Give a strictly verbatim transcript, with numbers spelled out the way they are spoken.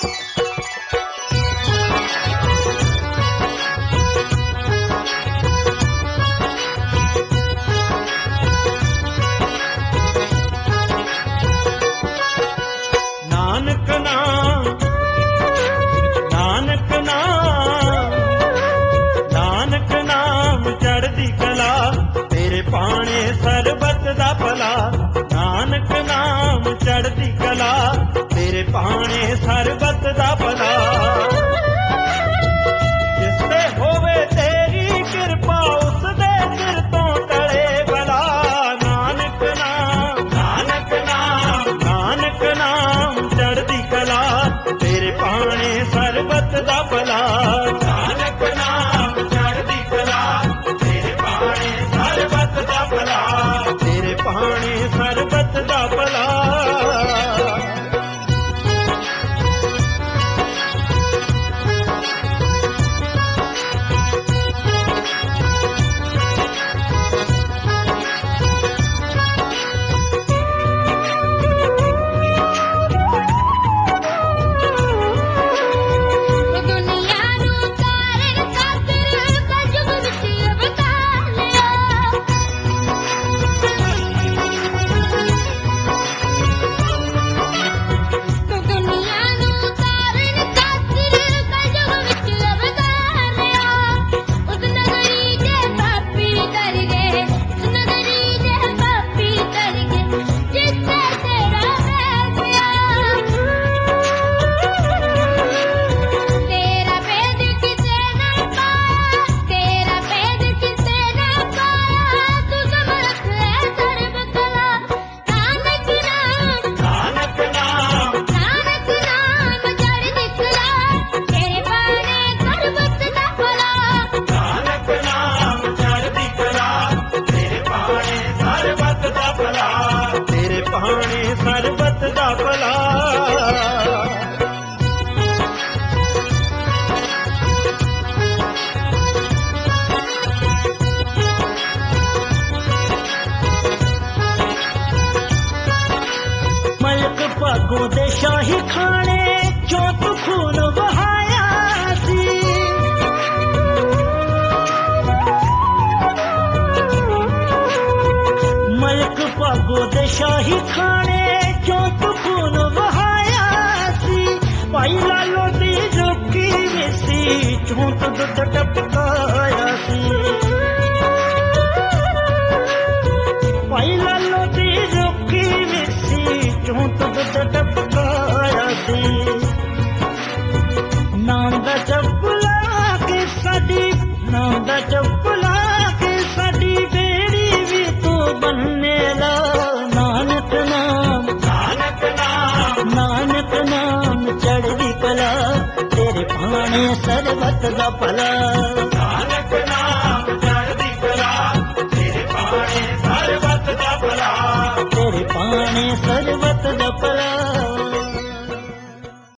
नानक नाम नानक नाम नानक नाम चढ़दी कला तेरे पाने सरबत दा भला। नानक नाम चढ़दी कला तेरे पाने सरबत दा भला। जिसते होवे तेरी कृपा उसदे सिर तो टले भला। नानक नाम नानक नाम नानक नाम चढ़दी कला तेरे पाने सरबत दा भला। नानक नाम चढ़दी कला तेरे पाने सरबत दा भला। तेरे पाने सरबत दा भला। पाने सरबत दा भला। मलक भागों दे शाही खाने चों तू खून बहाया सी। मलक भागों दे शाही खाने चों तू खून बहाया सी। भाई लालो दी रुकी मिसी चों तू दुध टपकाया सी। भाई लालो दी रुकी मिसी चों तू दुध टपकाया सी। नाम दा चपला के साडी नाम दा चपला के साडी बेड़ी भी तू बनने ला। नानक नाम नानक नाम नानक नाम चढ़दी कला तेरे पाने सरबत दा भला।